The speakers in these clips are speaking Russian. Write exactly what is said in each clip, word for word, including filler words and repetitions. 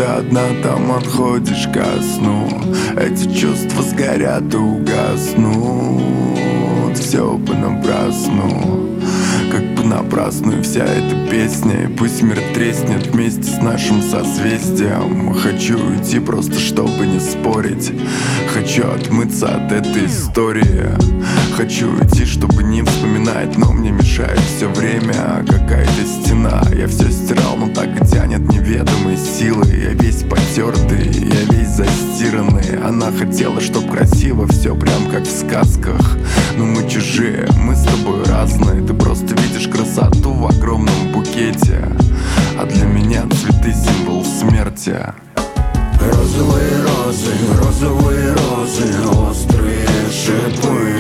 ты одна там отходишь ко сну. Эти чувства сгорят и угаснут. Все понапрасну, как понапрасну и вся эта песня. И пусть мир треснет вместе с нашим созвездием. Хочу уйти просто чтобы не спорить. Хочу отмыться от этой истории. Хочу уйти, чтобы не вспоминать, но мне мешает все время какая-то стена. Я все стирал, но так и тянет неведомой силой. Я весь потертый, я весь застиранный. Она хотела, чтоб красиво все прям как в сказках. Но мы чужие, мы с тобой разные. Ты просто видишь красоту в огромном букете, а для меня цветы символ смерти. Розовые розы, розовые розы, острые шипы.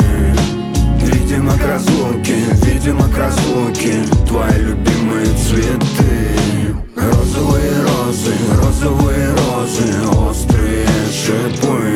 Видимо, к разлуке, видимо, к разлуке твои любимые цветы. Розовые розы, розовые розы, острые шипы.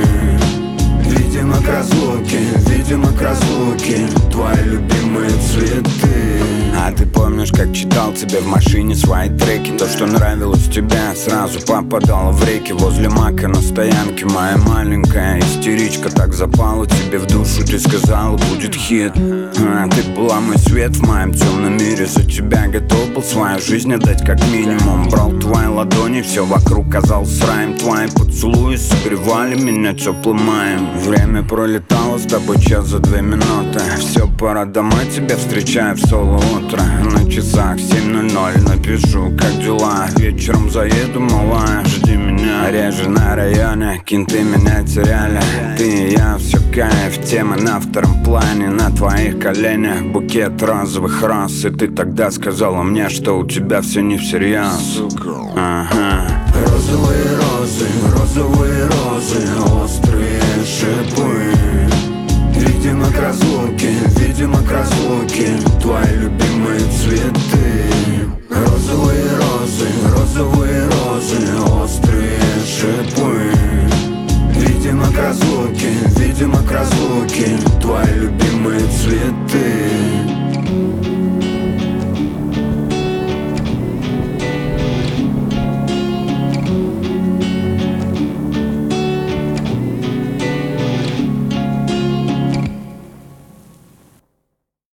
Видимо, к разлуке, видимо, к разлуке твои любимые цветы. А ты помнишь, как читал тебе в машине свои треки? То, что нравилось тебе, сразу попадало в реки. Возле мака на стоянке моя маленькая истеричка так запала тебе в душу. Ты сказала, будет хит. А ты была мой свет в моем темном мире. За тебя готов был свою жизнь отдать как минимум. Брал твои ладони, все вокруг казалось раем. Твои поцелуи согревали меня теплым маем. Время пролетало с тобой час за две минуты. Все, пора домой, тебя встречаю в соло утро. На часах семь ноль ноль, напишу, как дела. Вечером заеду, малая, жди меня. Реже на районе, кенты меня теряли. Ты и я, все кайф, темы на втором плане. На твоих коленях букет розовых роз. И ты тогда сказала мне, что у тебя все не всерьез. Ага. Розовые розы, розовые розы, острые шипы. Видимо, к разлуке, видимо, к разлуке твои любимые цветы.